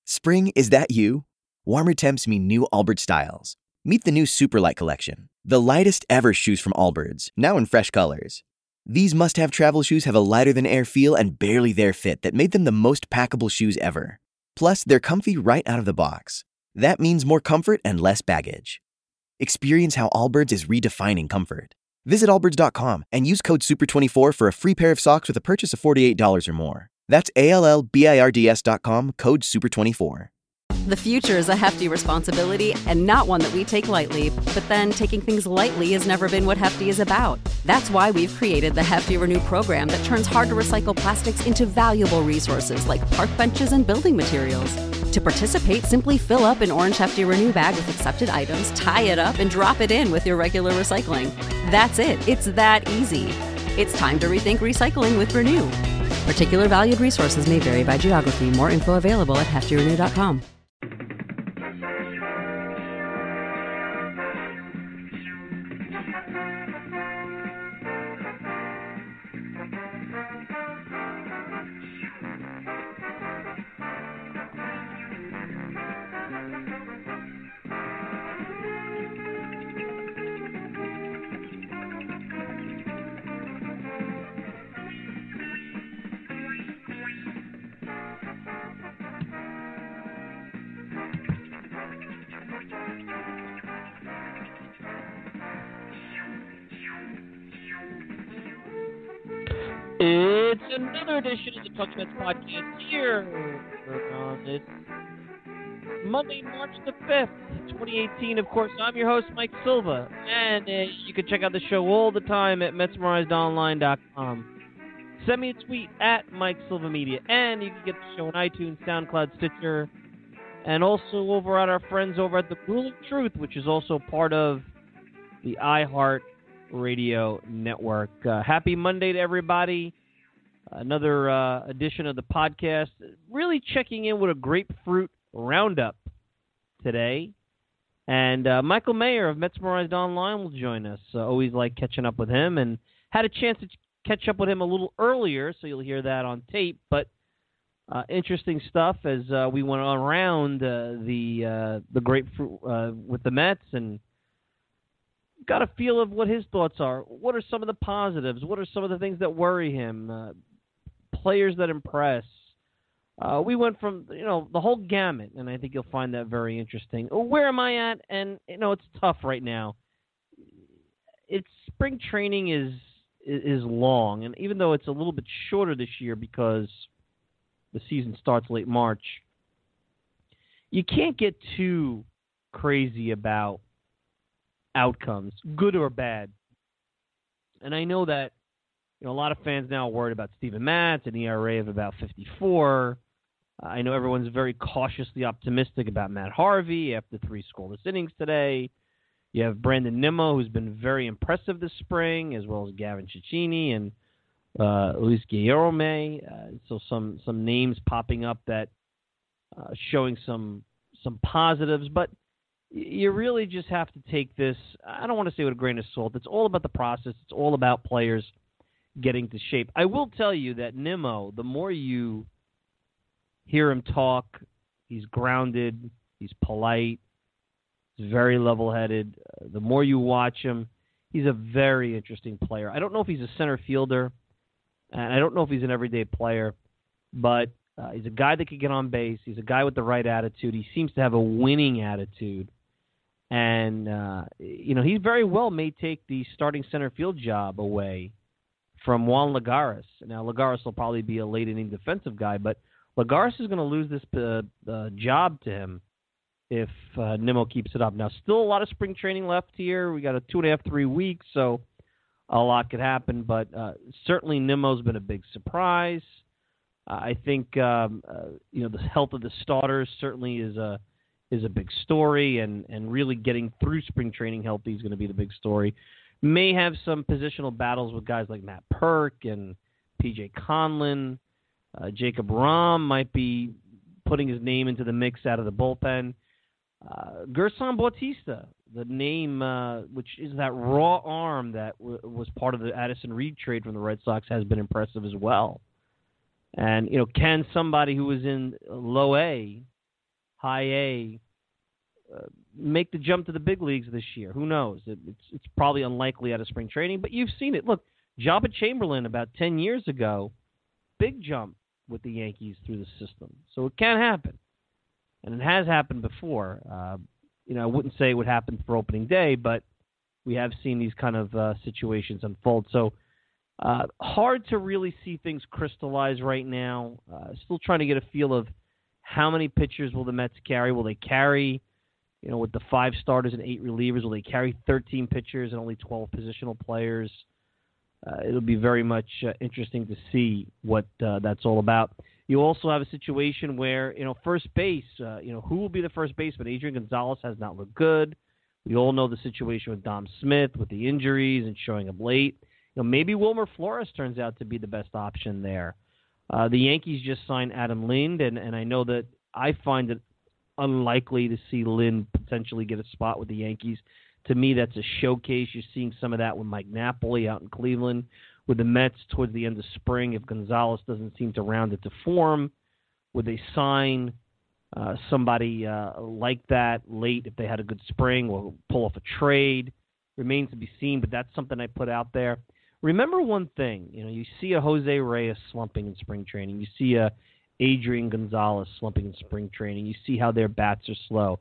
Spring, is that you? Warmer temps mean new Allbirds styles. Meet the new Superlight collection, the lightest ever shoes from Allbirds, now in fresh colors. These must-have travel shoes have a lighter-than-air feel and barely there fit that made them the most packable shoes ever. Plus, they're comfy right out of the box. That means more comfort and less baggage. Experience how Allbirds is redefining comfort. Visit allbirds.com and use code SUPER24 for a free pair of socks with a purchase of $48 or more. That's ALLBIRDS.com, code SUPER24. The future is a hefty responsibility and not one that we take lightly. But then taking things lightly has never been what Hefty is about. That's why we've created the Hefty Renew program that turns hard-to-recycle plastics into valuable resources like park benches and building materials. To participate, simply fill up an orange Hefty Renew bag with accepted items, tie it up, and drop it in with your regular recycling. That's it. It's that easy. It's time to rethink recycling with Renew. Particular valued resources may vary by geography. More info available at heftyrenew.com. It's another edition of the Talking Mets podcast here on this Monday, March the 5th, 2018. Of course, I'm your host, Mike Silva, and you can check out the show all the time at MetsMemorizedOnline.com. Send me a tweet at Mike Silva Media, and you can get the show on iTunes, SoundCloud, Stitcher, and also over at our friends over at The Grueling Truth, which is also part of the iHeart Radio Network. Happy Monday to everybody. Another edition of the podcast. Really checking in with a grapefruit roundup today. And Michael Mayer of Mets Memorized Online will join us. Always like catching up with him, and had a chance to catch up with him a little earlier, so you'll hear that on tape. But interesting stuff as we went around the grapefruit with the Mets and got a feel of what his thoughts are. What are some of the positives? What are some of the things that worry him? Players that impress. We went from, the whole gamut, and I think you'll find that very interesting. Where am I at? And, it's tough right now. Spring training is long, and even though it's a little bit shorter this year because the season starts late March, you can't get too crazy about outcomes, good or bad. And I know that a lot of fans now are worried about Steven Matz, an ERA of about 54. I know everyone's very cautiously optimistic about Matt Harvey after 3 scoreless innings today. You have Brandon Nimmo, who's been very impressive this spring, as well as Gavin Cecchini and Luis Guillorme. So some names popping up that showing some positives, but you really just have to take this, I don't want to say with a grain of salt. It's all about the process. It's all about players getting to shape. I will tell you that Nimmo, the more you hear him talk, he's grounded, he's polite, he's very level-headed. The more you watch him, he's a very interesting player. I don't know if he's a center fielder, and I don't know if he's an everyday player, but he's a guy that can get on base. He's a guy with the right attitude. He seems to have a winning attitude. And, he very well may take the starting center field job away from Juan Lagares. Now, Lagares will probably be a late-inning defensive guy, but Lagares is going to lose this job to him if Nimmo keeps it up. Now, still a lot of spring training left here. We got a 2.5, 3 weeks, so a lot could happen. But certainly Nimmo's been a big surprise. I think, the health of the starters certainly is a big story, and really getting through spring training healthy is going to be the big story. May have some positional battles with guys like Matt Perk and P.J. Conlon. Jacob Rom might be putting his name into the mix out of the bullpen. Gerson Bautista, the name, which is that raw arm that was part of the Addison Reed trade from the Red Sox, has been impressive as well. And, can somebody who was in low A high A make the jump to the big leagues this year. Who knows? It's probably unlikely out of spring training, but you've seen it. Look, Jabba Chamberlain about 10 years ago, big jump with the Yankees through the system. So it can happen. And it has happened before. I wouldn't say it would happen for opening day, but we have seen these kind of situations unfold. So hard to really see things crystallize right now. Still trying to get a feel of how many pitchers will the Mets carry. Will they carry, with the 5 starters and 8 relievers, will they carry 13 pitchers and only 12 positional players? It'll be very much interesting to see what that's all about. You also have a situation where, first base, who will be the first baseman? Adrian Gonzalez has not looked good. We all know the situation with Dom Smith with the injuries and showing up late. Maybe Wilmer Flores turns out to be the best option there. The Yankees just signed Adam Lind, and I know that I find it unlikely to see Lind potentially get a spot with the Yankees. To me, that's a showcase. You're seeing some of that with Mike Napoli out in Cleveland. With the Mets towards the end of spring, if Gonzalez doesn't seem to round it to form, would they sign somebody like that late if they had a good spring or pull off a trade? Remains to be seen, but that's something I put out there. Remember one thing, you see a Jose Reyes slumping in spring training. You see a Adrian Gonzalez slumping in spring training. You see how their bats are slow.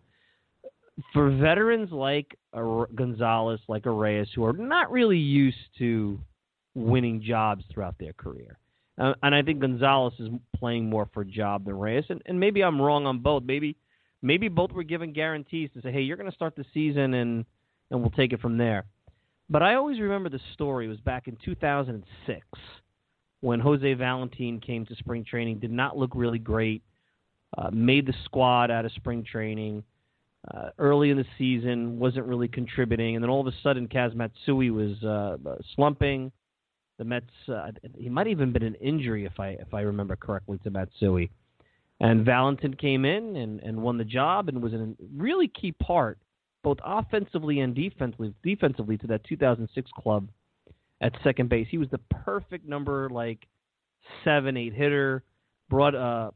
For veterans like a Gonzalez, like a Reyes, who are not really used to winning jobs throughout their career. And I think Gonzalez is playing more for a job than Reyes. And maybe I'm wrong on both. Maybe both were given guarantees to say, hey, you're going to start the season and we'll take it from there. But I always remember the story. It was back in 2006 when Jose Valentin came to spring training, did not look really great, made the squad out of spring training. Early in the season, wasn't really contributing. And then all of a sudden, Kaz Matsui was slumping. The Mets, he might have even been an injury, if I remember correctly, to Matsui. And Valentin came in and won the job and was a really key part, both offensively and defensively to that 2006 club at second base. He was the perfect number 7, 8 hitter, brought a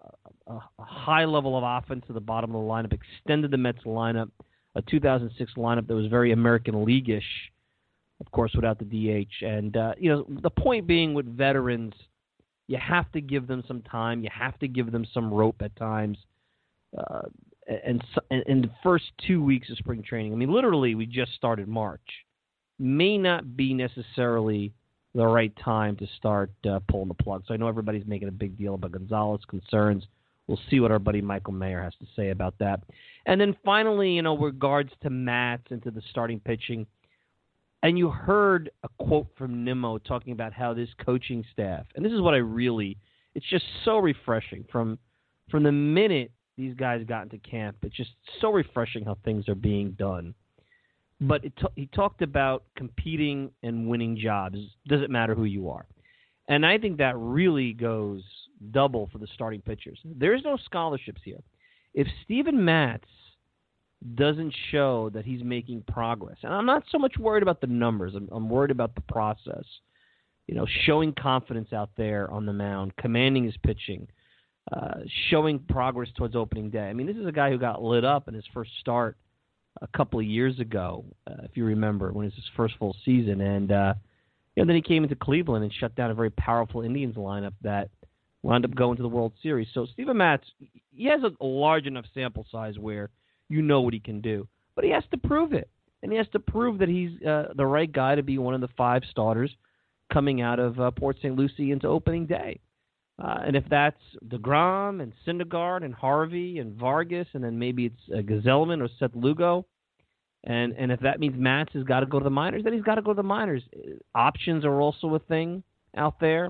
high level of offense to the bottom of the lineup, extended the Mets lineup, a 2006 lineup that was very American League-ish, of course, without the DH. And, the point being with veterans, you have to give them some time. You have to give them some rope at times. And in the first 2 weeks of spring training, literally we just started March, may not be necessarily the right time to start pulling the plug. So I know everybody's making a big deal about Gonzalez concerns. We'll see what our buddy Michael Mayer has to say about that. And then finally, regards to Matz and to the starting pitching, and you heard a quote from Nimmo talking about how this coaching staff, and this is what it's just so refreshing from the minute these guys got into camp. It's just so refreshing how things are being done. But he talked about competing and winning jobs. Doesn't matter who you are. And I think that really goes double for the starting pitchers. There's no scholarships here. If Steven Matz doesn't show that he's making progress, and I'm not so much worried about the numbers. I'm worried about the process. Showing confidence out there on the mound, commanding his pitching, showing progress towards opening day. This is a guy who got lit up in his first start a couple of years ago, if you remember, when it was his first full season. And then he came into Cleveland and shut down a very powerful Indians lineup that wound up going to the World Series. So Steven Matz, he has a large enough sample size where you know what he can do. But he has to prove it. And he has to prove that he's the right guy to be one of the 5 starters coming out of Port St. Lucie into opening day. And if that's DeGrom and Syndergaard and Harvey and Vargas, and then maybe it's Gazelman or Seth Lugo, and if that means Matz has got to go to the minors, then he's got to go to the minors. Options are also a thing out there.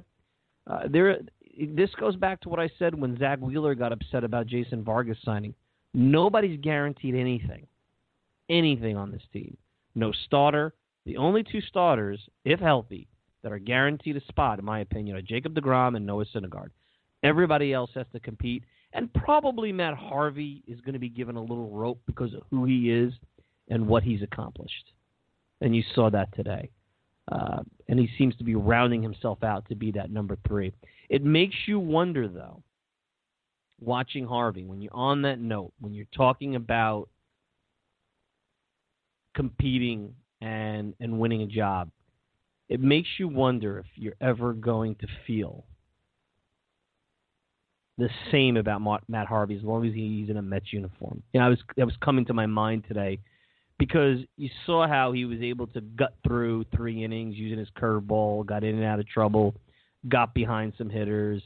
This goes back to what I said when Zach Wheeler got upset about Jason Vargas signing. Nobody's guaranteed anything on this team. No starter. The only 2 starters, if healthy, that are guaranteed a spot, in my opinion, are Jacob deGrom and Noah Syndergaard. Everybody else has to compete, and probably Matt Harvey is going to be given a little rope because of who he is and what he's accomplished. And you saw that today. And he seems to be rounding himself out to be that number 3. It makes you wonder, though, watching Harvey, when you're on that note, when you're talking about competing and winning a job, it makes you wonder if you're ever going to feel the same about Matt Harvey as long as he's in a Mets uniform. That was coming to my mind today because you saw how he was able to gut through 3 innings using his curveball, got in and out of trouble, got behind some hitters.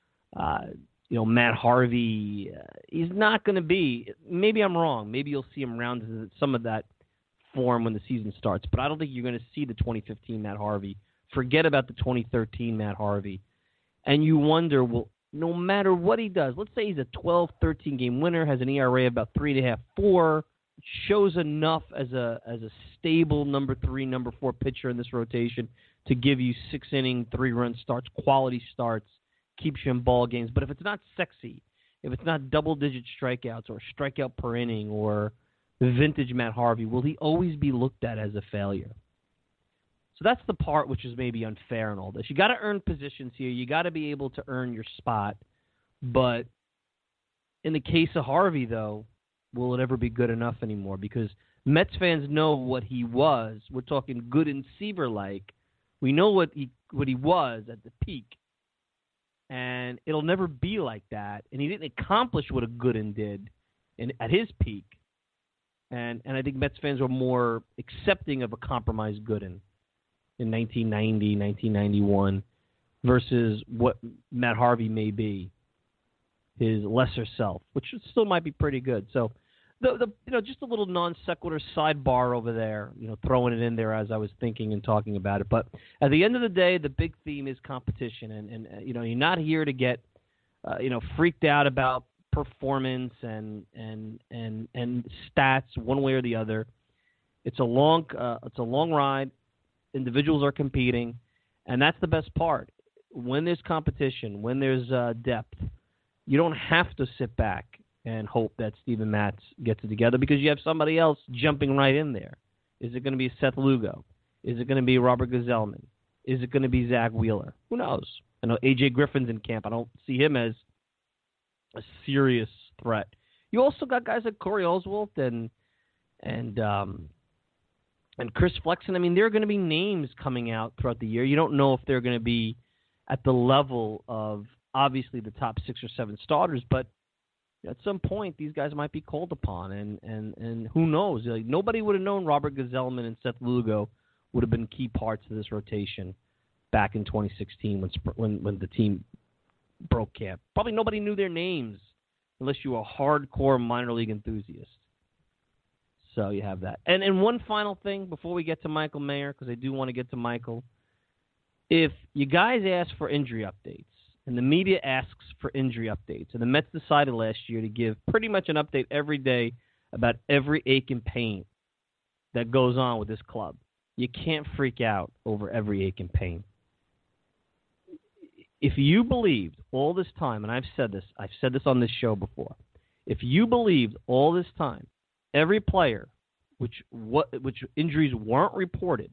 Matt Harvey, he's not going to be, maybe I'm wrong, maybe you'll see him round to some of that form when the season starts, but I don't think you're going to see the 2015 Matt Harvey. Forget about the 2013 Matt Harvey. And you wonder, well, no matter what he does, let's say he's a 12, 13-game winner, has an ERA of about 3.5, 4, shows enough as a stable number 3, number 4 pitcher in this rotation to give you 6-inning, 3-run starts, quality starts, keeps you in ball games. But if it's not sexy, if it's not double-digit strikeouts or strikeout per inning or vintage Matt Harvey, will he always be looked at as a failure? So that's the part which is maybe unfair in all this. You got to earn positions here. You got to be able to earn your spot. But in the case of Harvey, though, will it ever be good enough anymore? Because Mets fans know what he was. We're talking good and Seaver-like. We know what he was at the peak. And it'll never be like that. And he didn't accomplish what a Gooden did at his peak. And I think Mets fans were more accepting of a compromised Gooden in 1990, 1991 versus what Matt Harvey may be, his lesser self, which still might be pretty good. So, just a little non sequitur sidebar over there, throwing it in there as I was thinking and talking about it. But at the end of the day, the big theme is competition, and you're not here to get freaked out about performance and stats one way or the other. It's a long ride. Individuals are competing, and that's the best part. When there's competition, when there's depth, you don't have to sit back and hope that Steven Matz gets it together because you have somebody else jumping right in there. Is it going to be Seth Lugo? Is it going to be Robert Gsellman? Is it going to be Zach Wheeler? Who knows? I know A.J. Griffin's in camp. I don't see him as a serious threat. You also got guys like Corey Oswalt and Chris Flexen. I mean, there are going to be names coming out throughout the year. You don't know if they're going to be at the level of obviously the top 6 or 7 starters, but at some point these guys might be called upon, and who knows? Like, nobody would have known Robert Gsellman and Seth Lugo would have been key parts of this rotation back in 2016 when the team broke camp. Probably nobody knew their names unless you were a hardcore minor league enthusiast. So you have that. And one final thing before we get to Michael Mayer, because I do want to get to Michael. If you guys ask for injury updates, and the media asks for injury updates, and the Mets decided last year to give pretty much an update every day about every ache and pain that goes on with this club, you can't freak out over every ache and pain. If you believed all this time, and I've said this on this show before, if you believed all this time every player, which injuries weren't reported,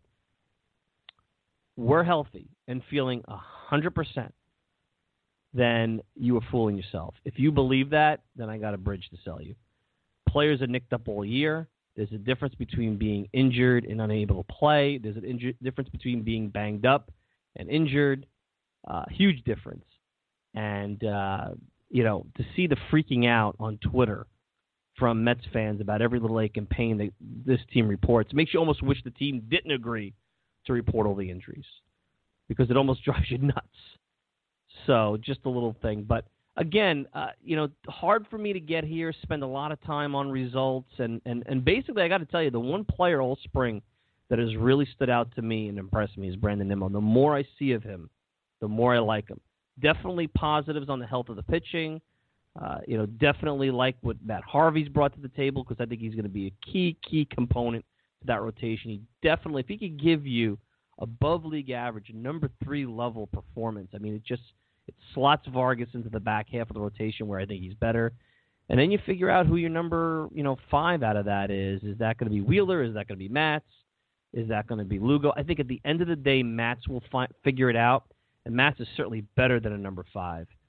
were healthy and feeling 100%, then you were fooling yourself. If you believe that, then I got a bridge to sell you. Players are nicked up all year. There's a difference between being injured and unable to play. There's a difference between being banged up and injured. Huge difference. And, to see the freaking out on Twitter from Mets fans about every little ache and pain that this team reports makes you almost wish the team didn't agree to report all the injuries because it almost drives you nuts. So just a little thing. But, again, hard for me to get here, spend a lot of time on results. And basically, I got to tell you, the one player all spring that has really stood out to me and impressed me is Brandon Nimmo. The more I see of him, the more I like him. Definitely positives on the health of the pitching. Definitely like what Matt Harvey's brought to the table because I think he's going to be a key component to that rotation. He definitely, if he could give you above league average, number 3 level performance, I mean, it slots Vargas into the back half of the rotation where I think he's better. And then you figure out who your number 5 out of that is. Is that going to be Wheeler? Is that going to be Matz? Is that going to be Lugo? I think at the end of the day, Matz will figure it out. And Matz is certainly better than a number 5.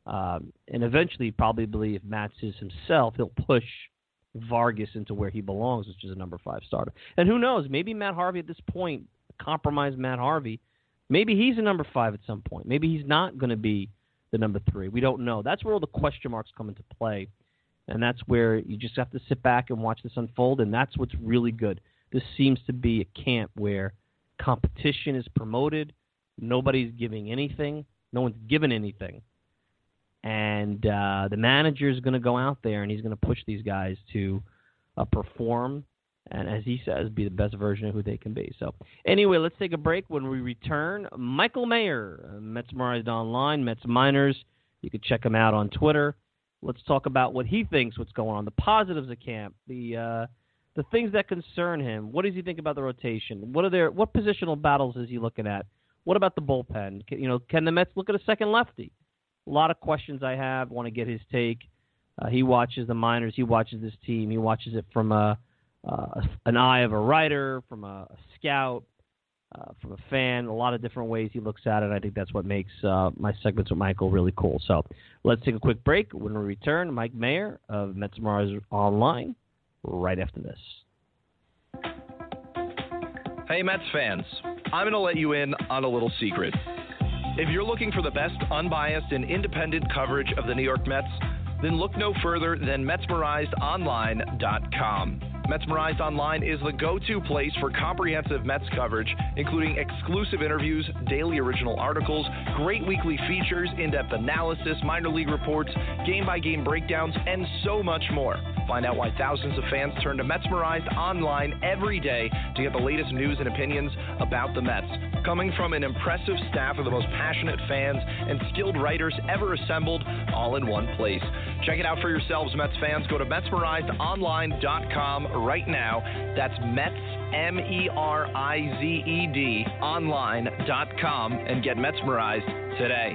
And eventually, probably if Matz is himself, he'll push Vargas into where he belongs, which is a number 5 starter. And who knows? Maybe Matt Harvey at this point, compromise Matt Harvey. Maybe he's a number 5 at some point. Maybe he's not going to be the number 3. We don't know. That's where all the question marks come into play. And that's where you just have to sit back and watch this unfold, and that's what's really good. This seems to be a camp where competition is promoted. Nobody's giving anything. No one's given anything. And the manager is going to go out there, and he's going to push these guys to perform and, as he says, be the best version of who they can be. So anyway, let's take a break. When we return, Michael Mayer, Metsmerized Online, Mets Minors. You can check him out on Twitter. Let's talk about what he thinks, what's going on, the positives of camp, the things that concern him. What does he think about the rotation? What positional battles is he looking at? What about the bullpen? Can the Mets look at a second lefty? A lot of questions I have. Want to get his take. He watches the minors. He watches this team. He watches it from an eye of a writer, from a scout, from a fan. A lot of different ways he looks at it. I think that's what makes my segments with Michael really cool. So let's take a quick break. When we return, Mike Mayer of Metsmerized Online right after this. Hey, Mets fans. I'm going to let you in on a little secret. If you're looking for the best unbiased and independent coverage of the New York Mets, then look no further than MetsmerizedOnline.com. Metsmerized Online is the go-to place for comprehensive Mets coverage, including exclusive interviews, daily original articles, great weekly features, in-depth analysis, minor league reports, game-by-game breakdowns, and so much more. Find out why thousands of fans turn to Metsmerized Online every day to get the latest news and opinions about the Mets. Coming from an impressive staff of the most passionate fans and skilled writers ever assembled, all in one place. Check it out for yourselves, Mets fans. Go to MetsmerizedOnline.com right now. That's Mets, MERIZED, online.com, and get Metsmerized today.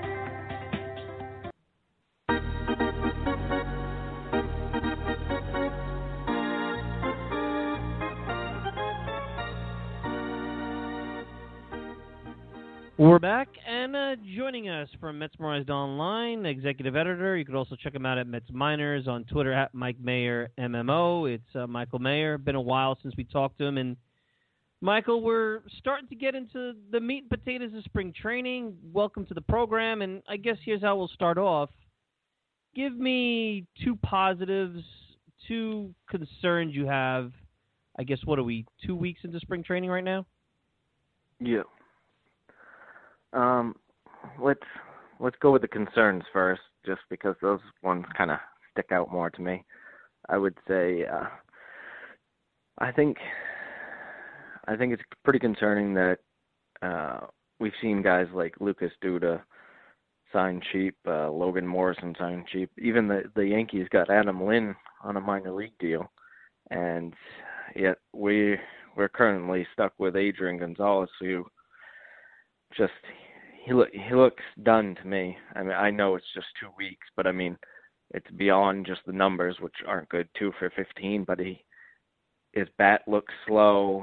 We're back, and joining us from Metsmerized Online, executive editor. You can also check him out at Mets Minors on Twitter at Mike Mayer MMO. It's Michael Mayer. Been a while since we talked to him, and Michael, we're starting to get into the meat and potatoes of spring training. Welcome to the program, and I guess here's how we'll start off. Give me 2 positives, 2 concerns you have. I guess, what are we, 2 weeks into spring training right now? Yeah. Let's go with the concerns first, just because those ones kind of stick out more to me. I would say, I think it's pretty concerning that we've seen guys like Lucas Duda sign cheap, Logan Morrison sign cheap. Even the Yankees got Adam Lynn on a minor league deal, and yet we're currently stuck with Adrian Gonzalez, who just he looks done to me. I mean, I know it's just 2 weeks, but I mean, it's beyond just the numbers, which aren't good. 2 for 15, but his bat looks slow.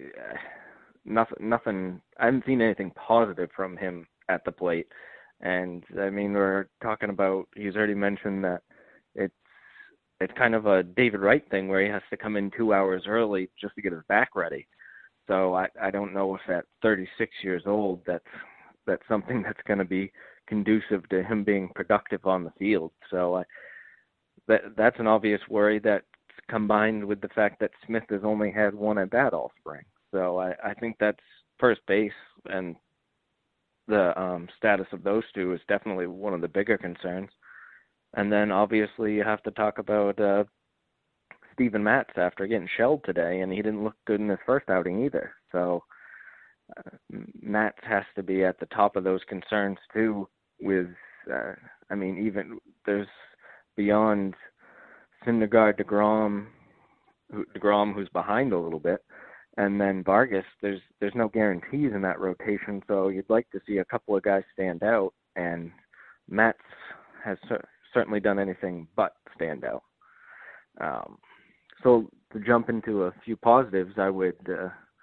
Nothing. I haven't seen anything positive from him at the plate. And I mean, we're talking about. He's already mentioned that it's kind of a David Wright thing where he has to come in 2 hours early just to get his back ready. So I don't know if at 36 years old that's something that's going to be conducive to him being productive on the field. So that's an obvious worry that's combined with the fact that Smith has only had 1 at bat all spring. So I think that's first base, and the status of those 2 is definitely one of the bigger concerns. And then obviously you have to talk about Steven Matz after getting shelled today, and he didn't look good in his first outing either. So Matz has to be at the top of those concerns too. With, I mean, even there's beyond Syndergaard, DeGrom, who's behind a little bit, and then Vargas. There's no guarantees in that rotation, so you'd like to see a couple of guys stand out, and Matz has certainly done anything but stand out. So to jump into a few positives, I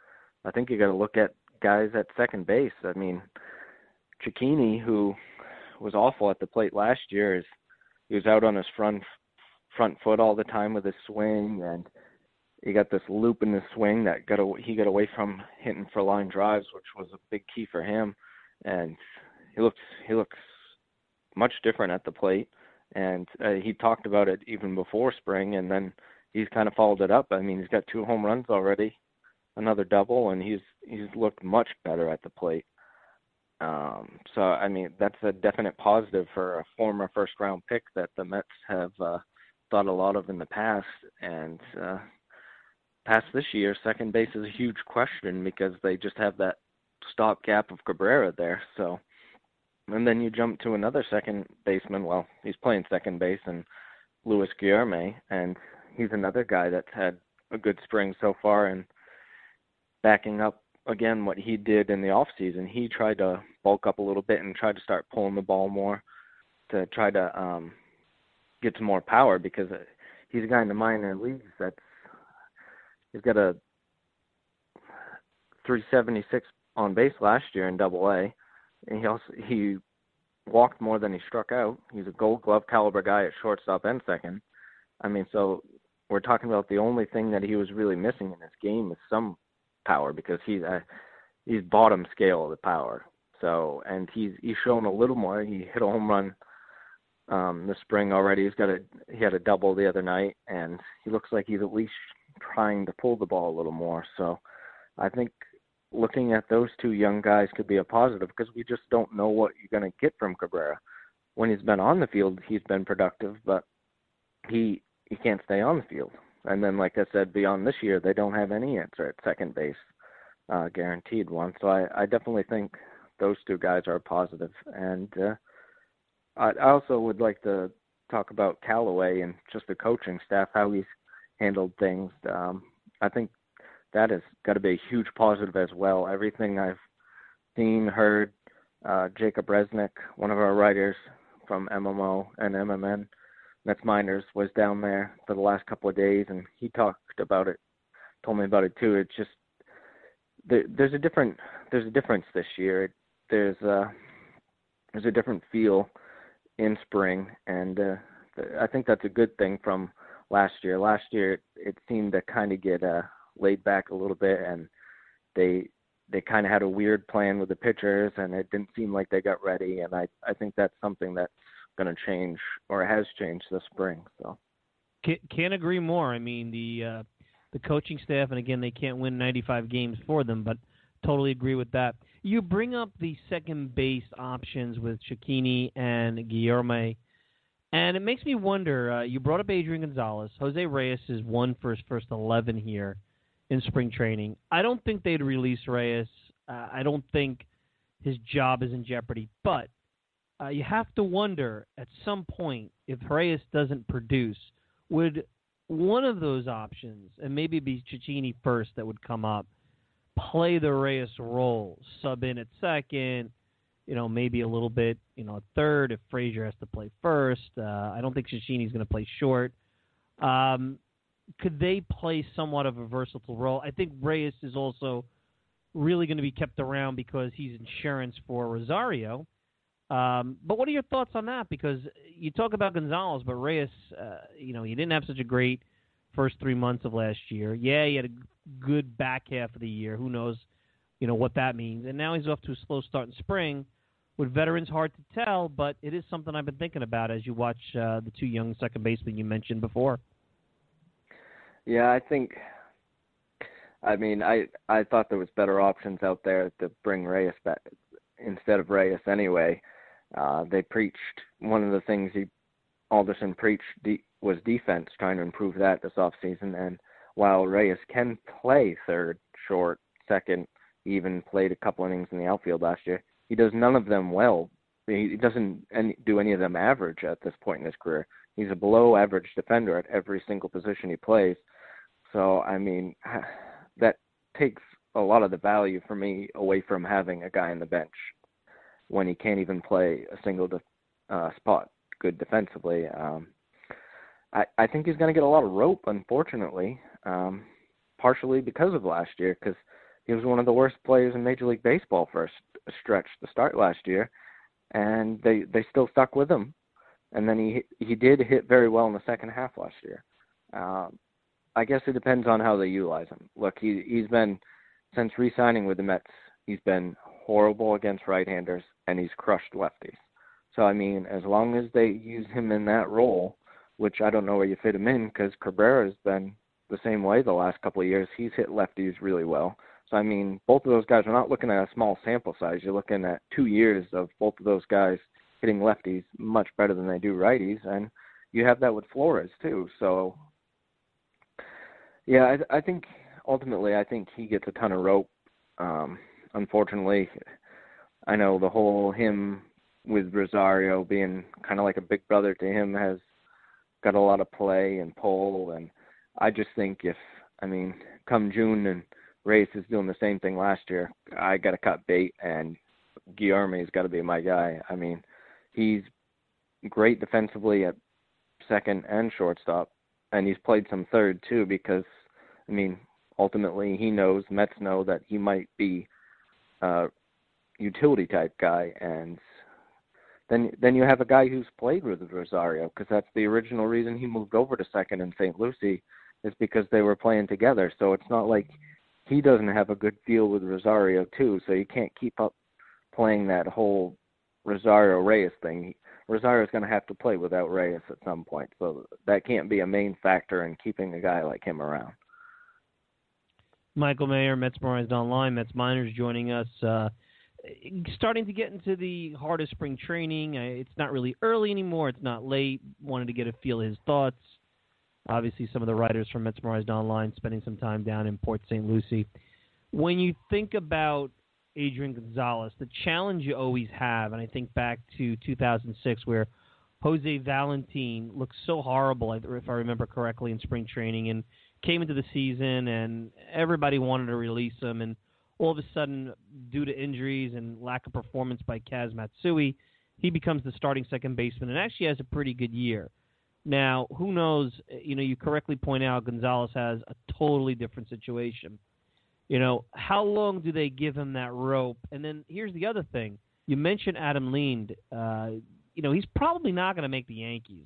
think you got to look at guys at second base. I mean, Cecchini, who was awful at the plate last year is he was out on his front foot all the time with his swing, and he got this loop in his swing that he got away from hitting for line drives, which was a big key for him. And he looks much different at the plate. And he talked about it even before spring, and then he's kind of followed it up. I mean, he's got 2 home runs already, another double, and he's looked much better at the plate. So, I mean, that's a definite positive for a former first-round pick that the Mets have thought a lot of in the past. And past this year, second base is a huge question because they just have that stopgap of Cabrera there. So, and then you jump to another second baseman. Well, he's playing second base, and Luis Guillorme, and he's another guy that's had a good spring so far. And backing up again what he did in the off season, he tried to bulk up a little bit and tried to start pulling the ball more to try to get some more power, because he's a guy in the minor leagues he's got a 376 on base last year in Double-A, and he walked more than he struck out. He's a Gold Glove caliber guy at shortstop and second. I mean, so we're talking about the only thing that he was really missing in his game is some power, because he's bottom scale of the power. So, and he's shown a little more. He hit a home run this spring already. He had a double the other night, and he looks like he's at least trying to pull the ball a little more. So I think looking at those 2 young guys could be a positive, because we just don't know what you're going to get from Cabrera. When he's been on the field, he's been productive, but he can't stay on the field. And then, like I said, beyond this year, they don't have any answer at second base, guaranteed one. So I definitely think those 2 guys are positive. And I also would like to talk about Callaway and just the coaching staff, how he's handled things. I think that has got to be a huge positive as well. Everything I've seen, heard, Jacob Resnick, one of our writers from MMO and MMN, Mets Minors, was down there for the last couple of days, and he talked about it, told me about it too. It's just there's a difference this year. There's a different feel in spring, and I think that's a good thing from last year. Last year it seemed to kind of get laid back a little bit, and they kind of had a weird plan with the pitchers, and it didn't seem like they got ready. And I think that's something that's going to change, or has changed this spring. So can't agree more. I mean, the coaching staff, and again, they can't win 95 games for them, but totally agree with that. You bring up the second base options with Cecchini and Guillorme, and it makes me wonder, you brought up Adrian Gonzalez. Jose Reyes is 1 for his first 11 here in spring training. I don't think they'd release Reyes. I don't think his job is in jeopardy, but you have to wonder at some point, if Reyes doesn't produce, would one of those options, and maybe be Cecchini first that would come up, play the Reyes role, sub in at second, maybe a little bit, at third if Frazier has to play first. I don't think Cecchini's going to play short. Could they play somewhat of a versatile role? I think Reyes is also really going to be kept around because he's insurance for Rosario. But what are your thoughts on that? Because you talk about Gonzalez, but Reyes, he didn't have such a great first 3 months of last year. Yeah, he had a good back half of the year. Who knows, what that means. And now he's off to a slow start in spring. With veterans, hard to tell, but it is something I've been thinking about as you watch the 2 young second basemen you mentioned before. Yeah, I thought there was better options out there to bring Reyes back instead of Reyes anyway. They preached, one of the things Alderson preached was defense, trying to improve that this offseason. And while Reyes can play third, short, second, he even played a couple innings in the outfield last year, he does none of them well. He doesn't do any of them average at this point in his career. He's a below-average defender at every single position he plays. So, I mean, that takes a lot of the value for me away from having a guy on the bench when he can't even play a single spot good defensively. I think he's going to get a lot of rope, unfortunately, partially because of last year, because he was one of the worst players in Major League Baseball for a stretch to start last year. and they still stuck with him. And then he did hit very well in the second half last year. I guess it depends on how they utilize him. Look, he's been, since re-signing with the Mets, he's been horrible against right-handers, and he's crushed lefties. So, I mean, as long as they use him in that role, which I don't know where you fit him in, because Cabrera's been the same way the last couple of years. He's hit lefties really well. So, I mean, both of those guys, we're not looking at a small sample size. You're looking at 2 years of both of those guys hitting lefties much better than they do righties, and you have that with Flores, too. So, yeah, I think ultimately he gets a ton of rope. Unfortunately, I know the whole him with Rosario being kind of like a big brother to him has got a lot of play and pull, and I just think come June and Reyes is doing the same thing last year, I got to cut bait, and Guillorme's got to be my guy. I mean, he's great defensively at second and shortstop, and he's played some third too because, I mean, ultimately he knows, Mets know that he might be a utility type guy, and then you have a guy who's played with Rosario, because that's the original reason he moved over to second in St. Lucie, is because they were playing together. So it's not like he doesn't have a good feel with Rosario too, so you can't keep up playing that whole Rosario-Reyes thing. Rosario's going to have to play without Reyes at some point, so that can't be a main factor in keeping a guy like him around. Michael Mayer, Metsmerized Online, Mets Minors joining us. Starting to get into the heart of spring training. It's not really early anymore. It's not late. Wanted to get a feel of his thoughts. Obviously, some of the writers from Metsmerized Online spending some time down in Port St. Lucie. When you think about Adrian Gonzalez, the challenge you always have, and I think back to 2006 where Jose Valentin looked so horrible, if I remember correctly, in spring training, and came into the season and everybody wanted to release him, and all of a sudden, due to injuries and lack of performance by Kaz Matsui, he becomes the starting second baseman and actually has a pretty good year. Now, who knows, you correctly point out Gonzalez has a totally different situation. How long do they give him that rope? And then here's the other thing. You mentioned Adam Lind. He's probably not going to make the Yankees.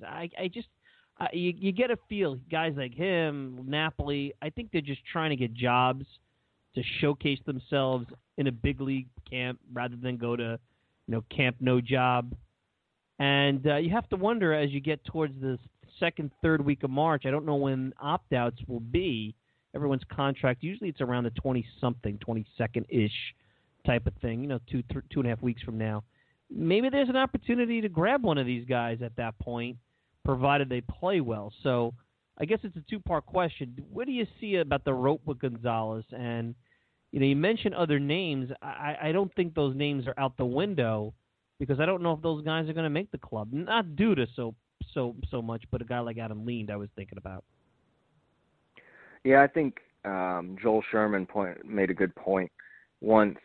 You get a feel, guys like him, Napoli, I think they're just trying to get jobs to showcase themselves in a big league camp rather than go to, camp no job. And you have to wonder as you get towards the second, third week of March, I don't know when opt-outs will be. Everyone's contract, usually it's around the 20-something, 22nd-ish type of thing, 2.5 weeks from now. Maybe there's an opportunity to grab one of these guys at that point, provided they play well. So I guess it's a two-part question. What do you see about the rope with Gonzalez? And, you mentioned other names. I don't think those names are out the window because I don't know if those guys are going to make the club. Not due to so much, but a guy like Adam Lind I was thinking about. Yeah, I think Joel Sherman made a good point. Once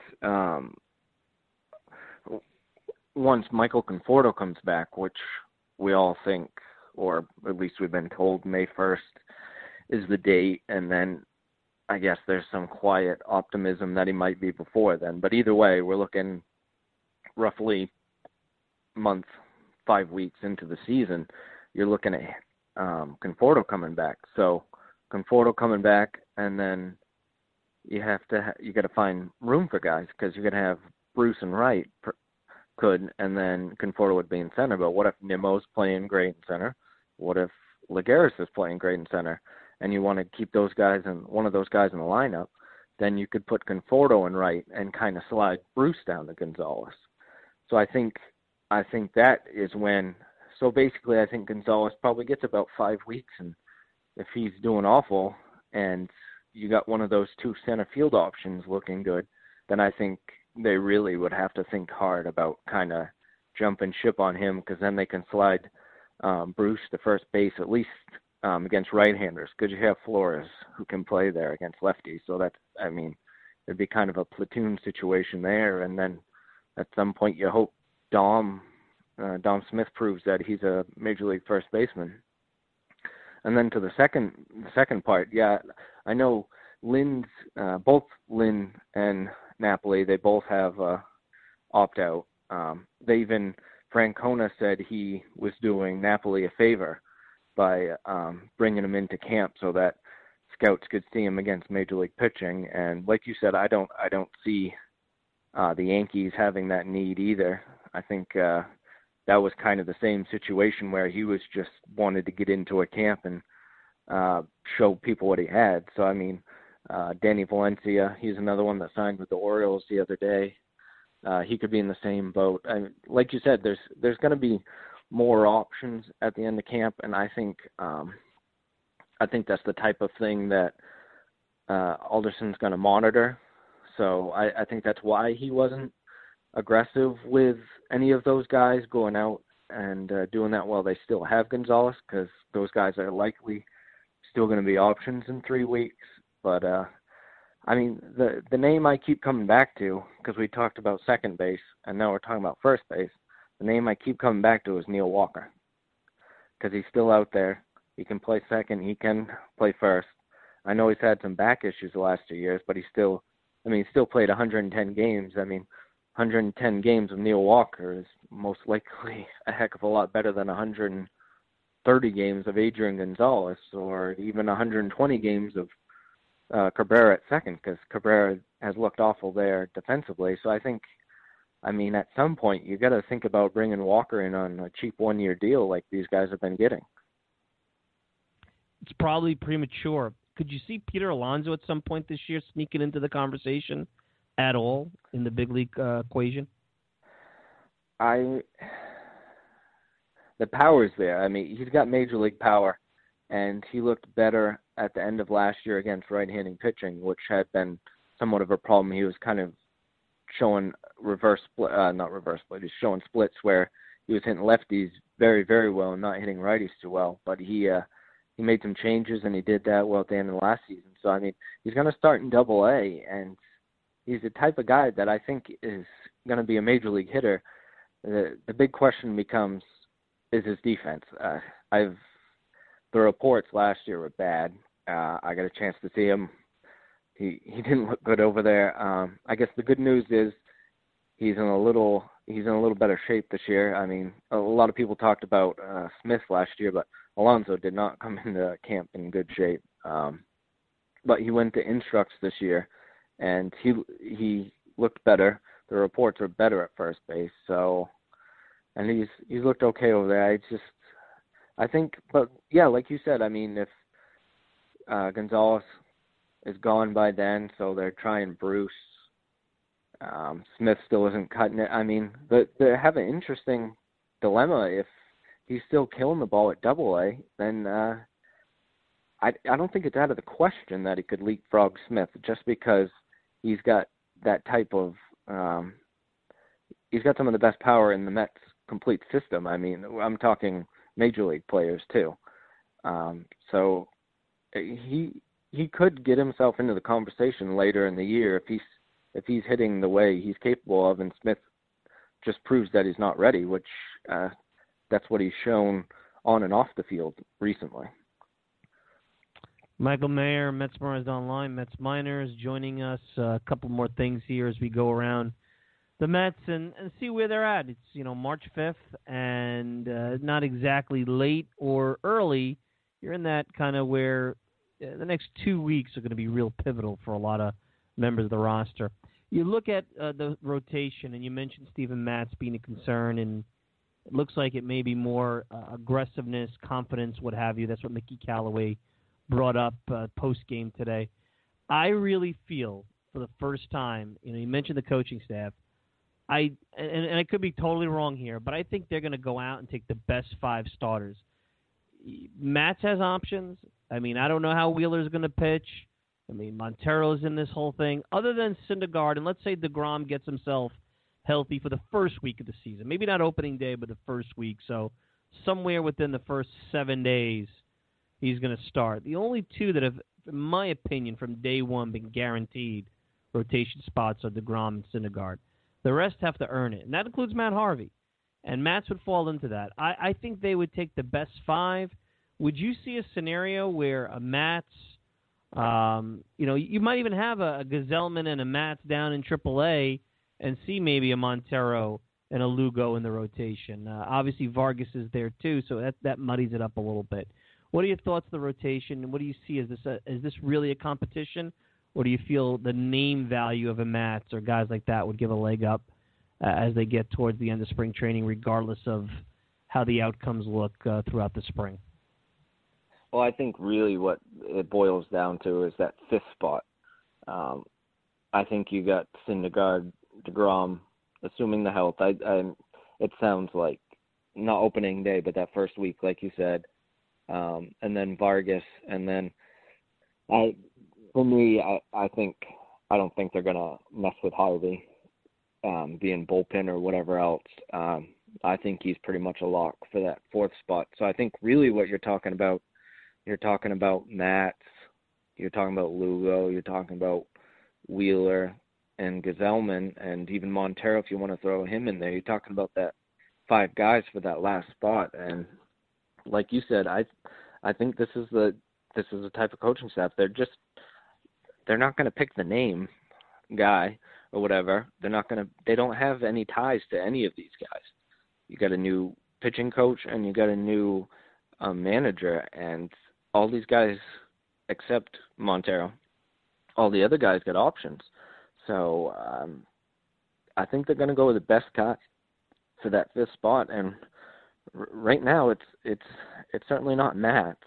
Michael Conforto comes back, which we all think, or at least we've been told May 1st is the date, and then I guess there's some quiet optimism that he might be before then. But either way, we're looking roughly month, 5 weeks into the season. You're looking at Conforto coming back. So Conforto coming back, and then you got to find room for guys because you're going to have Bruce and Wright and then Conforto would be in center. But what if Nimmo's playing great in center? What if Lagares is playing great in center? And you want to keep those guys and one of those guys in the lineup, then you could put Conforto in right and kind of slide Bruce down to Gonzalez. So I think that is when. So basically, I think Gonzalez probably gets about 5 weeks, and if he's doing awful, and you got one of those two center field options looking good, then I think they really would have to think hard about kind of jumping ship on him, because then they can slide Bruce to first base at least against right-handers, because you have Flores who can play there against lefties. So it'd be kind of a platoon situation there. And then at some point you hope Dom Smith proves that he's a major league first baseman. And then to the second part, yeah, I know both Lynn and Napoli, they both have opt-out Francona said he was doing Napoli a favor by bringing him into camp so that scouts could see him against Major League pitching. And like you said, I don't see the Yankees having that need either. I think that was kind of the same situation where he was just wanted to get into a camp and show people what he had. So, I mean, Danny Valencia, he's another one that signed with the Orioles the other day. He could be in the same boat. Like you said, there's going to be more options at the end of camp, and I think that's the type of thing that Alderson's going to monitor. So I think that's why he wasn't aggressive with any of those guys going out and doing that while they still have Gonzalez, because those guys are likely still going to be options in 3 weeks. But I mean, the name I keep coming back to, because we talked about second base and now we're talking about first base, the name I keep coming back to is Neil Walker, because he's still out there. He can play second. He can play first. I know he's had some back issues the last 2 years, but he still played 110 games. I mean, 110 games of Neil Walker is most likely a heck of a lot better than 130 games of Adrian Gonzalez, or even 120 games of Cabrera at second, because Cabrera has looked awful there defensively. So I think, I mean, at some point you got to think about bringing Walker in on a cheap 1-year deal like these guys have been getting. It's probably premature. Could you see Peter Alonso at some point this year sneaking into the conversation at all in the big league equation? The power's there. I mean, he's got major league power, and he looked better at the end of last year against right-handing pitching, which had been somewhat of a problem. He was kind of showing he's showing splits where he was hitting lefties very, very well and not hitting righties too well. But he made some changes, and he did that well at the end of last season. So, I mean, he's going to start in Double-A, and he's the type of guy that I think is going to be a major league hitter. The big question becomes, is his defense. The reports last year were bad. I got a chance to see him. He didn't look good over there. I guess the good news is he's in a little better shape this year. I mean, a lot of people talked about Smith last year, but Alonso did not come into camp in good shape. But he went to Instructs this year, and he looked better. The reports are better at first base. So, and he's looked okay over there. I think, but yeah, like you said, I mean, if Gonzalez is gone by then, so they're trying Bruce. Smith still isn't cutting it. I mean, but they have an interesting dilemma. If he's still killing the ball at Double-A, then I don't think it's out of the question that he could leapfrog Smith, just because he's got that type of he's got some of the best power in the Mets' complete system. I mean, I'm talking major league players too. So he could get himself into the conversation later in the year if he's hitting the way he's capable of, and Smith just proves that he's not ready, which that's what he's shown on and off the field recently. Michael Mayer, Mets Miners Online, Mets Miners, joining us. A couple more things here as we go around the Mets and see where they're at. It's, March 5th, and not exactly late or early. You're in that kind of where the next 2 weeks are going to be real pivotal for a lot of members of the roster. You look at the rotation, and you mentioned Steven Matz being a concern, and it looks like it may be more aggressiveness, confidence, what have you. That's what Mickey Callaway brought up post-game today. I really feel, for the first time, you mentioned the coaching staff, and I could be totally wrong here, but I think they're going to go out and take the best 5 starters. Matz has options. I mean, I don't know how Wheeler's going to pitch. I mean, Montero's in this whole thing. Other than Syndergaard, and let's say DeGrom gets himself healthy for the first week of the season. Maybe not opening day, but the first week. So somewhere within the first 7 days, he's going to start. The only 2 that have, in my opinion, from day one been guaranteed rotation spots are DeGrom and Syndergaard. The rest have to earn it, and that includes Matt Harvey. And Matz would fall into that. I think they would take the best 5. Would you see a scenario where a Matz, you might even have a Gazelman and a Matz down in AAA and see maybe a Montero and a Lugo in the rotation. Obviously, Vargas is there too, so that muddies it up a little bit. What are your thoughts on the rotation, and what do you see? Is this really a competition, or do you feel the name value of a Matz or guys like that would give a leg up as they get towards the end of spring training, regardless of how the outcomes look throughout the spring? Well, I think really what it boils down to is that fifth spot. I think you got Syndergaard, DeGrom, assuming the health. It sounds like not opening day, but that first week, like you said, and then Vargas, and then I don't think they're gonna mess with Harvey being bullpen or whatever else. I think he's pretty much a lock for that fourth spot. So I think really what you're talking about Matz, you're talking about Lugo, you're talking about Wheeler and Gesellman, and even Montero if you want to throw him in there. You're talking about that 5 guys for that last spot. And like you said, I think this is the type of coaching staff. They're not going to pick the name guy or whatever. They don't have any ties to any of these guys. You got a new pitching coach and you got a new manager, and all these guys except Montero, all the other guys got options. So I think they're going to go with the best guy for that fifth spot. And right now it's certainly not Matz.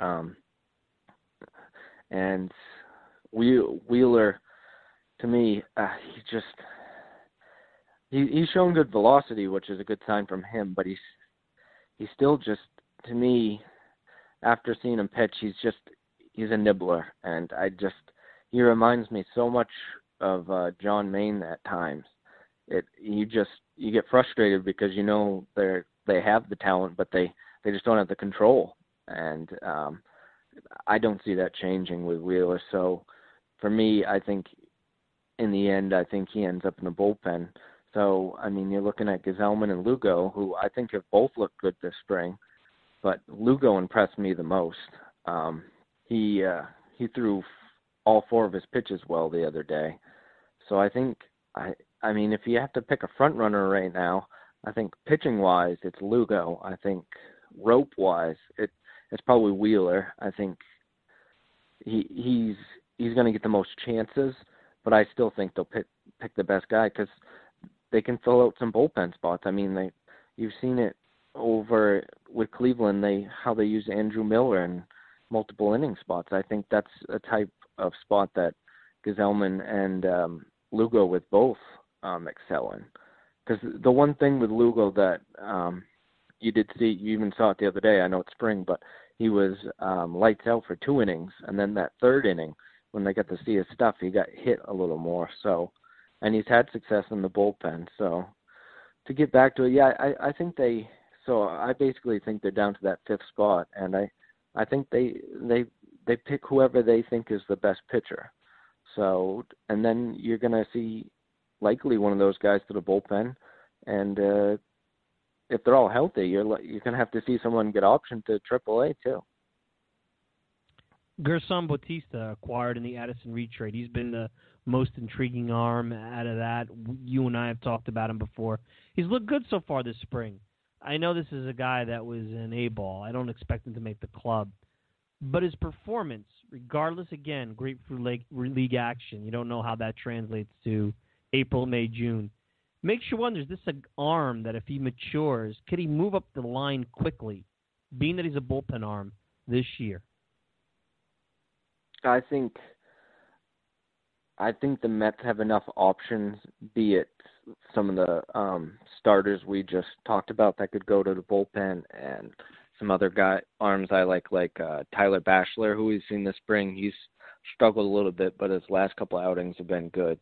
And Wheeler, to me, he's shown good velocity, which is a good sign from him. But he's still just, to me, after seeing him pitch, he's a nibbler, and he reminds me so much of John Maine at times. You get frustrated because you know they have the talent, but they just don't have the control, and I don't see that changing with Wheeler. So for me, I think in the end, I think he ends up in the bullpen. So I mean, you're looking at Gesellman and Lugo, who I think have both looked good this spring, but Lugo impressed me the most. He threw all 4 of his pitches well the other day. So I think, I mean, if you have to pick a front runner right now, I think pitching-wise, it's Lugo. I think rope-wise, it's probably Wheeler. I think he's going to get the most chances, but I still think they'll pick the best guy because they can fill out some bullpen spots. I mean, you've seen it over with Cleveland, how they use Andrew Miller in multiple inning spots. I think that's a type of spot that Gesellman and Lugo with both excel in. Because the one thing with Lugo that you did see, you even saw it the other day, I know it's spring, but he was lights out for 2 innings, and then that third inning, when they got to see his stuff, he got hit a little more. So, and he's had success in the bullpen. So to get back to it, yeah, I think I basically think they're down to that 5th spot, and I think they pick whoever they think is the best pitcher. So, and then you're going to see likely one of those guys to the bullpen, and if they're all healthy, you're going to have to see someone get optioned to AAA too. Gerson Bautista acquired in the Addison Reed trade. He's been the most intriguing arm out of that. You and I have talked about him before. He's looked good so far this spring. I know this is a guy that was an A-ball. I don't expect him to make the club. But his performance, regardless, again, Grapefruit League action, you don't know how that translates to April, May, June. Makes you wonder, is this an arm that if he matures, could he move up the line quickly, being that he's a bullpen arm this year? I think the Mets have enough options, be it some of the starters we just talked about that could go to the bullpen, and some other arms I like Tyler Bachelor, who we've seen this spring. He's struggled a little bit, but his last couple outings have been good.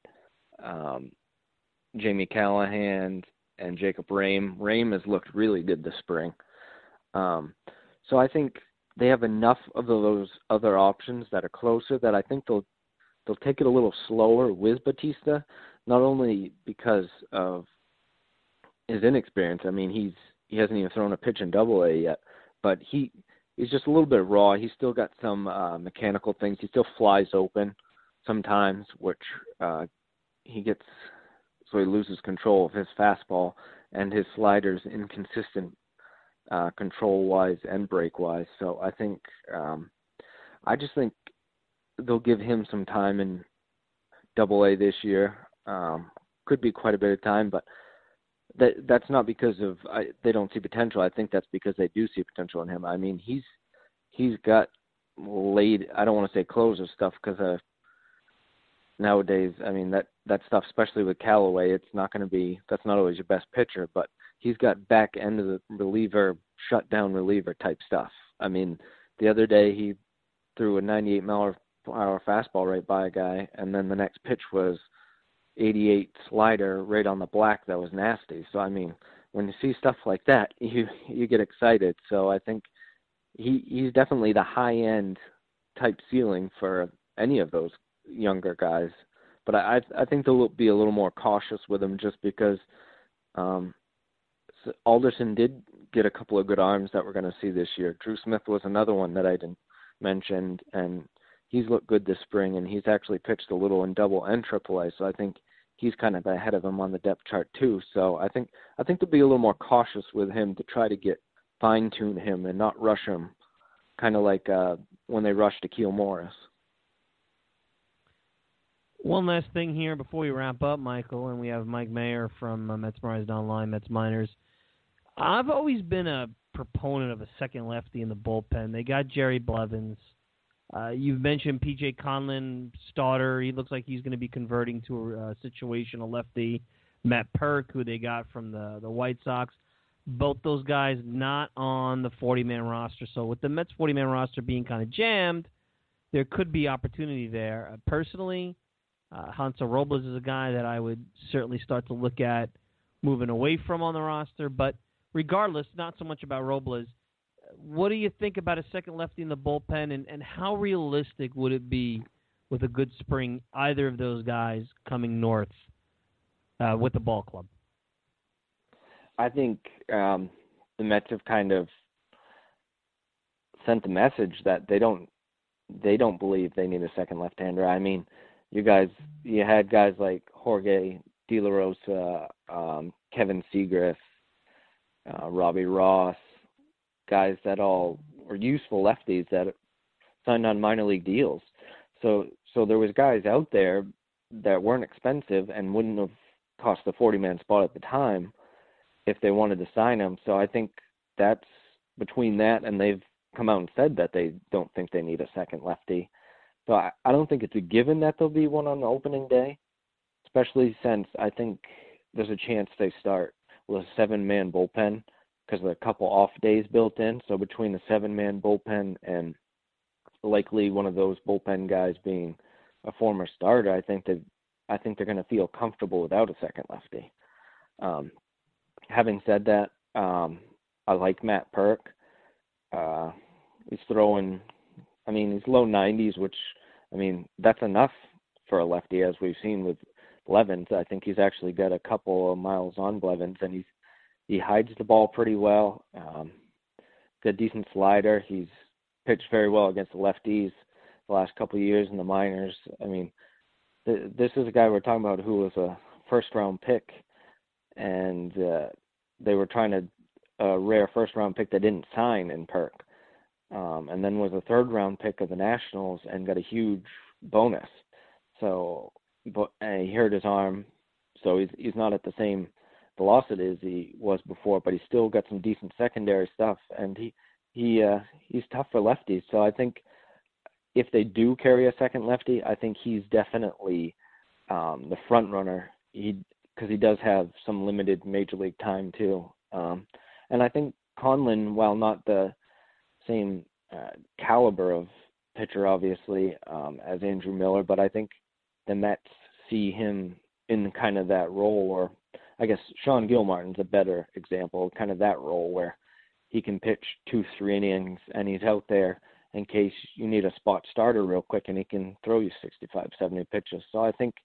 Jamie Callahan and Jacob Rame. Rame has looked really good this spring. So I think they have enough of those other options that are closer that I think they'll take it a little slower with Bautista, not only because of his inexperience. I mean, he hasn't even thrown a pitch in Double-A yet, but he's just a little bit raw. He's still got some mechanical things. He still flies open sometimes, which he loses control of his fastball, and his slider's inconsistent control-wise and break-wise. So I just think they'll give him some time in Double-A this year. Could be quite a bit of time, but that's not because they don't see potential. I think that's because they do see potential in him. I mean, he's got laid. I don't want to say closer stuff because nowadays, I mean that stuff, especially with Callaway, that's not always your best pitcher, but he's got back end of the reliever, shutdown reliever type stuff. I mean, the other day he threw a 98-mile-per-hour fastball right by a guy, and then the next pitch was 88 slider right on the black that was nasty. So, I mean, when you see stuff like that, you get excited. So I think he's definitely the high-end type ceiling for any of those younger guys. But I think they'll be a little more cautious with him just because Alderson did get a couple of good arms that we're going to see this year. Drew Smith was another one that I didn't mention, and he's looked good this spring, and he's actually pitched a little in Double and Triple-A, so I think he's kind of ahead of him on the depth chart too. So I think they'll be a little more cautious with him to try to fine-tune him and not rush him, kind of like when they rushed Akil Morris. One last thing here before we wrap up, Michael, and we have Mike Mayer from Metsmerized Online, Mets Miners. I've always been a proponent of a second lefty in the bullpen. They got Jerry Blevins. You've mentioned P.J. Conlon, starter. He looks like he's going to be converting to a situational lefty. Matt Perk, who they got from the White Sox. Both those guys not on the 40-man roster. So with the Mets 40-man roster being kind of jammed, there could be opportunity there. Personally, Hansel Robles is a guy that I would certainly start to look at moving away from on the roster. But regardless, not so much about Robles. What do you think about a second lefty in the bullpen, and how realistic would it be with a good spring, either of those guys coming north with the ball club? I think the Mets have kind of sent the message that they don't believe they need a second left-hander. I mean, you had guys like Jorge De La Rosa, Kevin Seagrass, Robbie Ross, guys that all were useful lefties that signed on minor league deals. So there was guys out there that weren't expensive and wouldn't have cost the 40-man spot at the time if they wanted to sign them. So I think that's between that, and they've come out and said that they don't think they need a second lefty. So I don't think it's a given that there'll be one on the opening day, especially since I think there's a chance they start with a 7-man bullpen because of a couple off days built in. So between the 7-man bullpen and likely one of those bullpen guys being a former starter, I think they're going to feel comfortable without a second lefty. Having said that, I like Matt Perk. He's throwing, he's low 90s, which, that's enough for a lefty, as we've seen with Blevins. I think he's actually got a couple of miles on Blevins, and he hides the ball pretty well. Got a decent slider. He's pitched very well against the lefties the last couple of years in the minors. This is a guy we're talking about who was a first-round pick, and they were trying to a rare first-round pick that didn't sign in Perk, and then was a third-round pick of the Nationals and got a huge bonus. So, but he hurt his arm, so he's not at the same velocity as he was before, but he's still got some decent secondary stuff, and he's tough for lefties. So I think if they do carry a second lefty, I think he's definitely the front runner. Because he does have some limited major league time too. And I think Conlon, while not the same caliber of pitcher, obviously, as Andrew Miller, but I think the Mets see him in kind of that role, or I guess Sean Gilmartin's a better example, kind of that role where he can pitch 2-3 innings and he's out there in case you need a spot starter real quick, and he can throw you 65, 70 pitches. So I think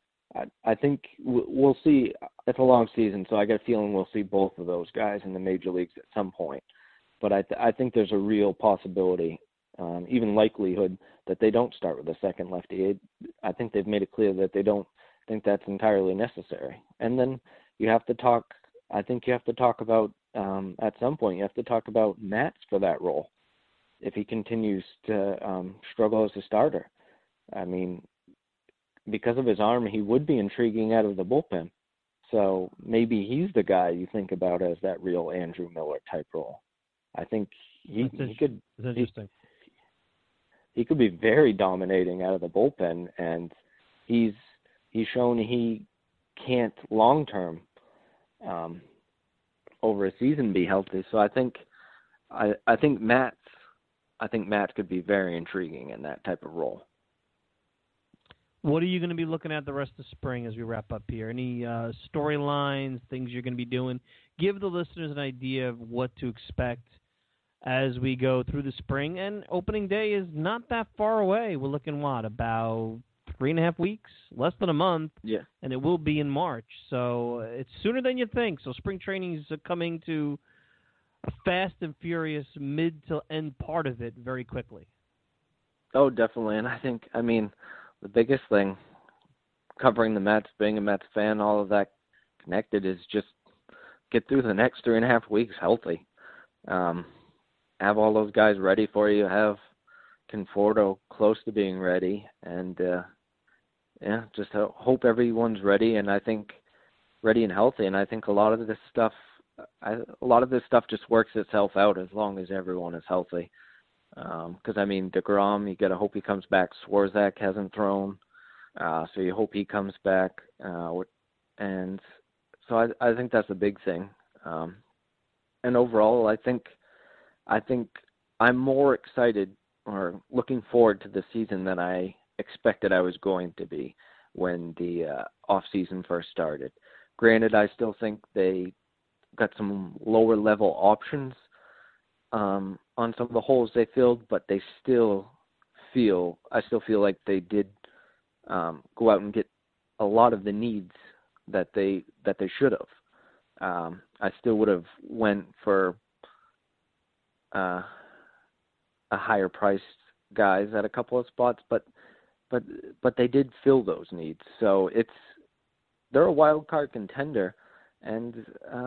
we'll see. It's a long season, so I got a feeling we'll see both of those guys in the major leagues at some point. But I think there's a real possibility, even likelihood, that they don't start with a second lefty. I think they've made it clear that they don't think that's entirely necessary. And then you have to talk I think you have to talk about, at some point, you have to talk about Matz for that role if he continues to struggle as a starter. I mean, because of his arm, he would be intriguing out of the bullpen. So maybe he's the guy you think about as that real Andrew Miller type role. I think he could. That's interesting. He could be very dominating out of the bullpen, and he's shown he can't long term over a season be healthy. So I think Matt could be very intriguing in that type of role. What are you going to be looking at the rest of spring as we wrap up here? Any storylines, things you're going to be doing? Give the listeners an idea of what to expect as we go through the spring. And opening day is not that far away. We're looking, about 3.5 weeks? Less than a month. Yeah. And it will be in March. So it's sooner than you think. So spring training is coming to a fast and furious mid to end part of it very quickly. Oh, definitely. And the biggest thing, covering the Mets, being a Mets fan, all of that connected, is just get through the next 3.5 weeks healthy. Have all those guys ready for you. Have Conforto close to being ready. And, just hope everyone's ready. And I think ready and healthy. And I think a lot of this stuff just works itself out as long as everyone is healthy. Because, DeGrom, you got to hope he comes back. Swarzak hasn't thrown, so you hope he comes back. And so I think that's a big thing. And overall, I think I'm more excited or looking forward to the season than I expected I was going to be when the off-season first started. Granted, I still think they got some lower-level options on some of the holes they filled, but I still feel like they did go out and get a lot of the needs that they should have. I still would have went for a higher priced guys at a couple of spots, but they did fill those needs. So they're a wild card contender, and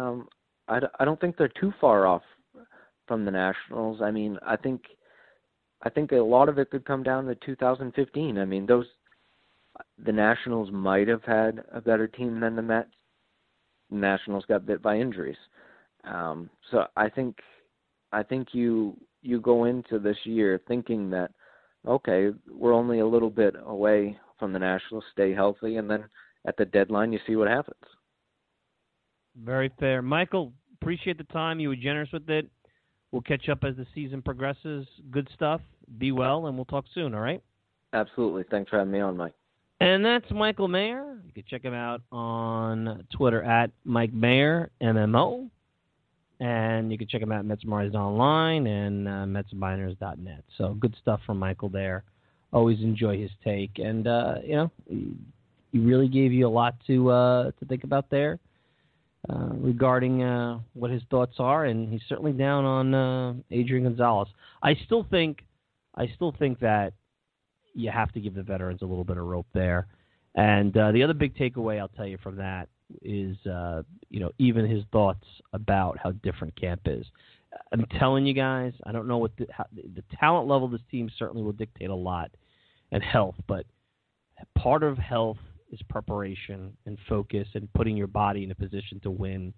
I don't think they're too far off from the Nationals. I think a lot of it could come down to 2015. The Nationals might have had a better team than the Mets. The Nationals got bit by injuries. So I think you go into this year thinking that, okay, we're only a little bit away from the Nationals, stay healthy, and then at the deadline you see what happens. Very fair. Michael, appreciate the time. You were generous with it. We'll catch up as the season progresses. Good stuff. Be well, and we'll talk soon, all right? Absolutely. Thanks for having me on, Mike. And that's Michael Mayer. You can check him out on Twitter at Mike Mayer, MMO. And you can check him out at Metsmerized Online and MetsMiners.net. So good stuff from Michael there. Always enjoy his take. And, he really gave you a lot to think about there. Regarding what his thoughts are, and he's certainly down on Adrian Gonzalez. I still think that you have to give the veterans a little bit of rope there. And the other big takeaway I'll tell you from that is, even his thoughts about how different camp is. I'm telling you guys, I don't know what the talent level of this team certainly will dictate a lot, and health, but part of health is preparation and focus and putting your body in a position to win.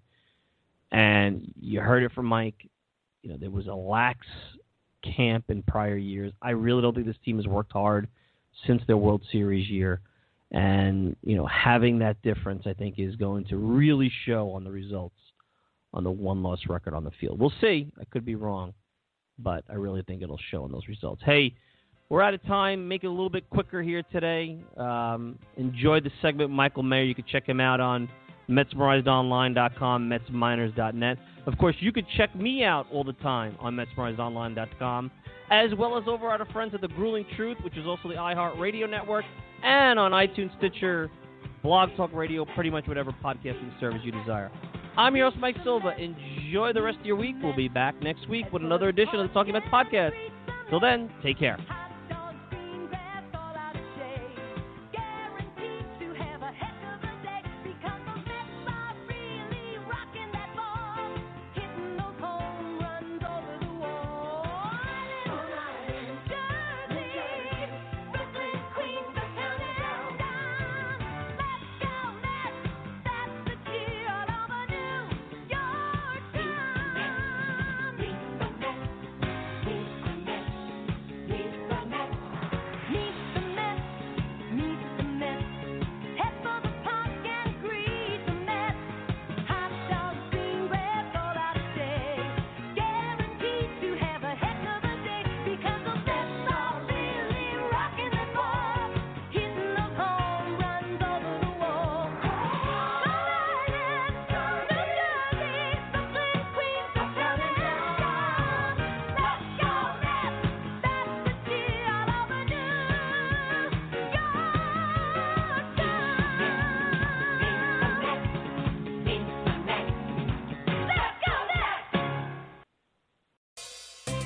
And you heard it from Mike. There was a lax camp in prior years. I really don't think this team has worked hard since their World Series year. And, having that difference, I think, is going to really show on the results on the one-loss record on the field. We'll see. I could be wrong, but I really think it'll show in those results. Hey, we're out of time. Make it a little bit quicker here today. Enjoy the segment with Michael Mayer. You can check him out on MetsMerizedOnline.com, MetsMiners.net. Of course, you can check me out all the time on MetsMerizedOnline.com, as well as over at our friends at The Grueling Truth, which is also the iHeartRadio network, and on iTunes, Stitcher, Blog Talk Radio, pretty much whatever podcasting service you desire. I'm your host, Mike Silva. Enjoy the rest of your week. We'll be back next week with another edition of the Talking Mets podcast. Till then, take care. Guaranteed to have a heck of a day because the Mets are really rocking that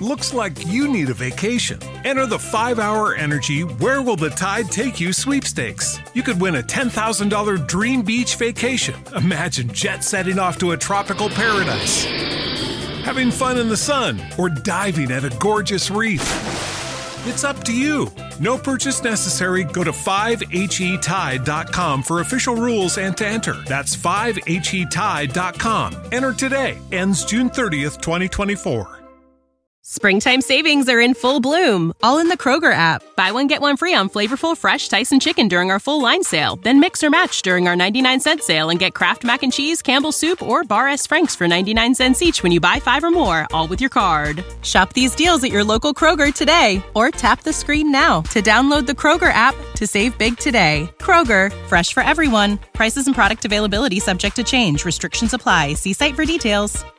Looks like you need a vacation. Enter the 5-Hour Energy Where Will the Tide Take You sweepstakes. You could win a $10,000 dream beach vacation. Imagine jet setting off to a tropical paradise, having fun in the sun, or diving at a gorgeous reef. It's up to you. No purchase necessary. Go to 5HETide.com for official rules and to enter. That's 5HETide.com. Enter today. Ends June 30th, 2024. Springtime savings are in full bloom, all in the Kroger app. Buy one, get one free on flavorful, fresh Tyson chicken during our full line sale. Then mix or match during our 99-cent sale and get Kraft Mac and Cheese, Campbell's Soup, or Bar S. Frank's for 99 cents each when you buy 5 or more, all with your card. Shop these deals at your local Kroger today, or tap the screen now to download the Kroger app to save big today. Kroger, fresh for everyone. Prices and product availability subject to change. Restrictions apply. See site for details.